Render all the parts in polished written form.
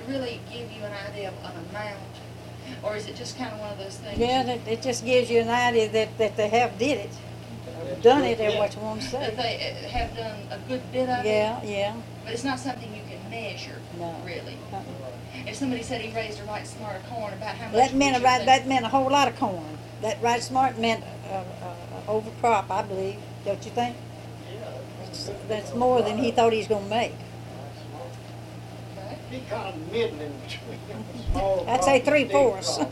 really give you an idea of an amount? Or is it just kind of one of those things? Yeah, it just gives you an idea that they have did it, or done it, or what you want to That say. they have done a good bit of it? Yeah, yeah. But it's not something you can measure, No. really. Uh-uh. If somebody said he raised a right smart of corn, about how much That meant would you think? that meant a whole lot of corn. That right smart meant overcrop, I believe. Don't you think? That's more than he thought he was gonna make. Okay. He kind of middling between small I'd say crop and big 3/4. crop.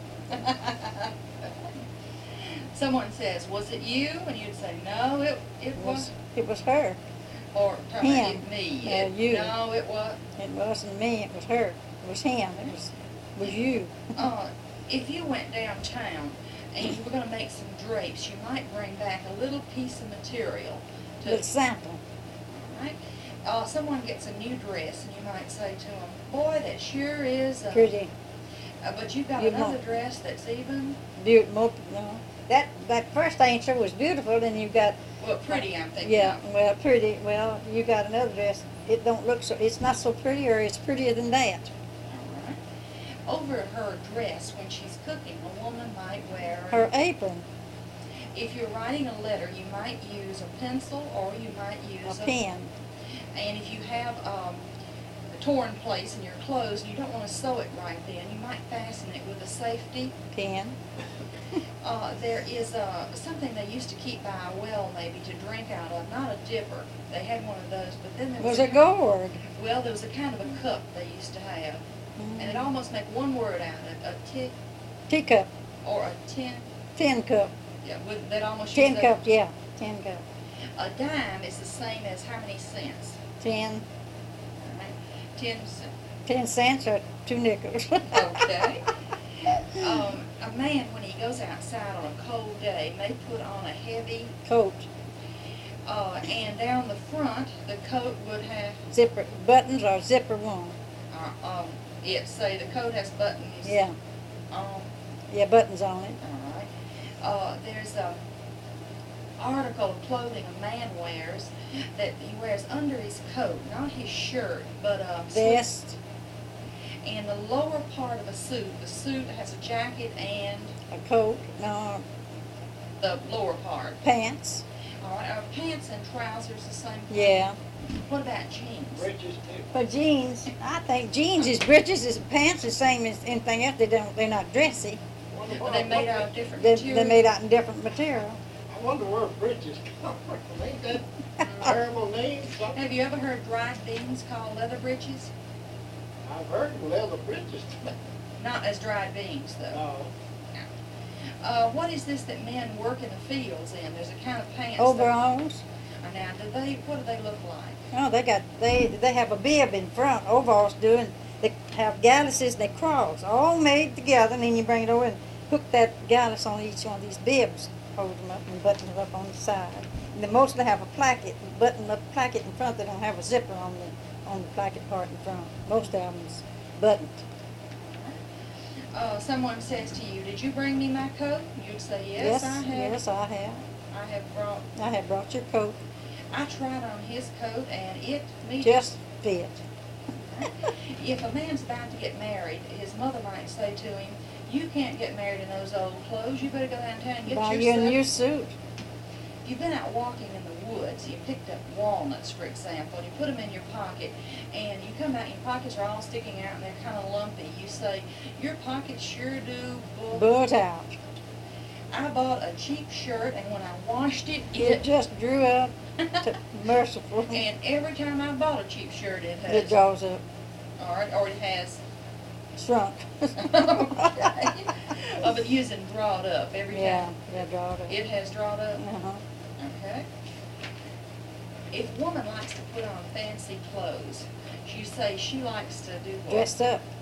Someone says, was it you? And you'd say, no, it was. It was her. Or Him. me. You. No, it was. It wasn't me. It was her. It was him. It was you. If you went downtown and you were going to make some drapes, you might bring back a little piece of material A little sample. right? Someone gets a new dress and you might say to them, boy, that sure is Pretty. But you've got You another know. dress that's even, Beautiful. No. That first answer was beautiful, and you got well, pretty, I'm thinking. yeah. of. Well, pretty. Well, you got another dress. It don't look so. It's not so pretty, or it's prettier than that. All right. Over her dress, when she's cooking, a woman might wear Her apron, if you're writing a letter, you might use a pencil or you might use a pen. And if you have a torn place in your clothes and you don't want to sew it right then, you might fasten it with a safety. Pen. There is something they used to keep by a well maybe to drink out of, not a dipper. They had one of those, but then there Was a a gourd. Well, there was a kind of a cup they used to have, and it almost make one word out of it, a tick Teacup. or a tin. Tin cup. Yeah, with that almost Tin use that- cup. Yeah. Tin cup. A dime is the same as how many cents? 10. 10 cents. 10 cents or 2 nickels. Okay. A man, when he goes outside on a cold day, may put on a heavy, Coat. and down the front, the coat would have, Zipper. Buttons or zipper one. say the coat has buttons. Yeah. On. Yeah, buttons on it. All right. There's a article of clothing a man wears that he wears under his coat, not his shirt, but Vest. and the lower part of a suit. The suit has a jacket and A coat. No. the lower part. Pants. All right. Are pants and trousers the same thing? Yeah. What about jeans? Bridges too. But jeans, I think jeans is breeches, is pants, the same as anything else. They're not dressy. Are they made out of different They're material? made out in different material. I wonder where bridges come from. Ain't that a terrible name? Something? Have you ever heard dried beans called leather breeches? I've heard of leather bridges. Not as dried beans, though. No. What is this that men work in the fields in? There's a kind of pants. Overalls. Now, what do they look like? Oh, they have a bib in front. Overalls do, and they have galluses and they cross, all made together, and then you bring it over and hook that gallus on each one of these bibs, hold them up and button it up on the side. And they mostly have a placket, button up placket in front. They don't have a zipper on the placket part in front. Most of them is buttoned. Someone says to you, "Did you bring me my coat?" You'd say, "Yes, I have. Yes, I have. I have brought." I have brought your coat. I tried on his coat, and me Just fit. If a man's about to get married, his mother might say to him, "You can't get married in those old clothes. You better go downtown and get Buy you a yourself." new suit. If you've been out walking in the woods, you picked up walnuts, for example, and you put them in your pocket, and you come out and your pockets are all sticking out and they're kind of lumpy. You say, "Your pockets sure do Butt out. I bought a cheap shirt, and when I washed it, It just drew up to merciful. and every time I bought a cheap shirt, it has, It draws up. or it has, Shrunk. okay. But using drawed up every Yeah, time. yeah, drawed up. It has drawed up. Uh-huh. Okay. If a woman likes to put on fancy clothes, you say she likes to do what? Dressed up.